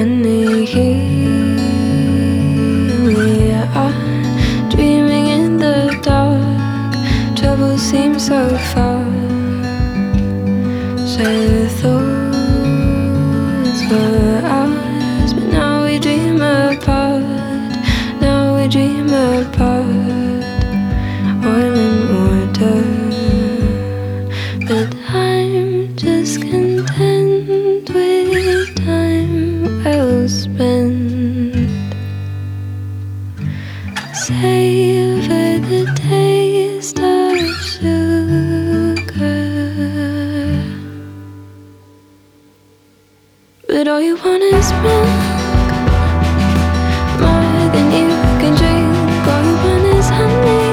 honey, here we are, dreaming in the dark. Trouble seems so far. Say the thoughts were ours, but now we dream apart. Now we dream apart. Oil and water, but I'm just content with time well spent. Savor the taste of sugar, but all you want is milk, more than you can drink. All you want is honey.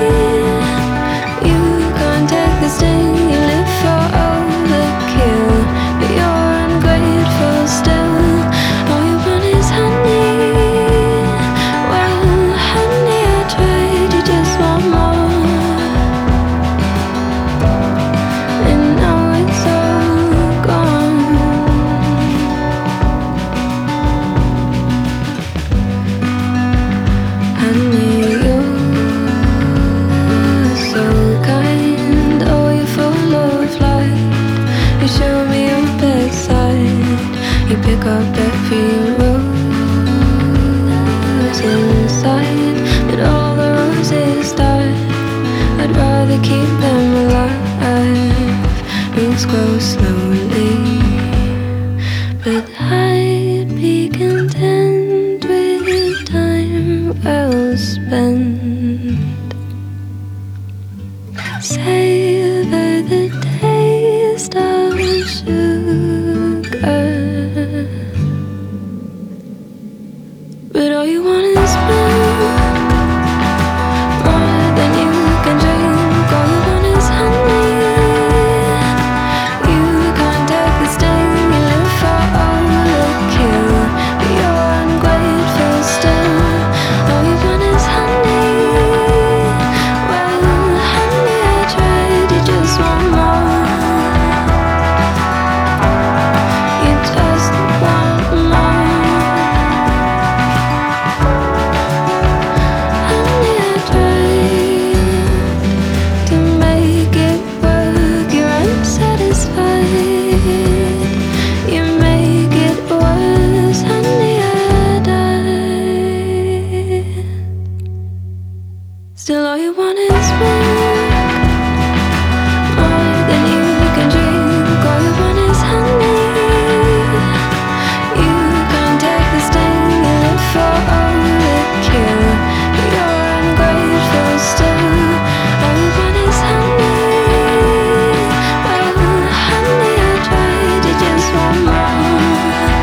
You can't take the sting. You live for overkill, but you're ungrateful still. All you want is honey. Well, honey, I tried. You just want more, and now it's all gone. Honey, you're so kind. Oh, you're full of light. You show me your bedside. You pick up every rose inside, but all the roses die. I'd rather keep them alive. Roots grow slowly, but I'd be content with time well spent. Savor the taste of sugar, but all you want is milk, more than you can drink. All you want is honey. You can't take the sting. You live for overkill, but you're ungrateful still. All you want is honey. Well, honey, I tried. You just want more. You just want more. Honey, I tried to make it work. You're unsatisfied. You make it worse. Honey, I died. Still, all you want is milk, more than you can drink. All you want is honey. You can't take the sting. You live for overkill, but you're ungrateful still. All you want is honey. Well, honey, I tried. You just want more.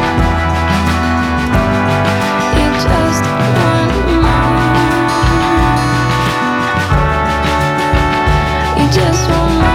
You just want more. You just want more.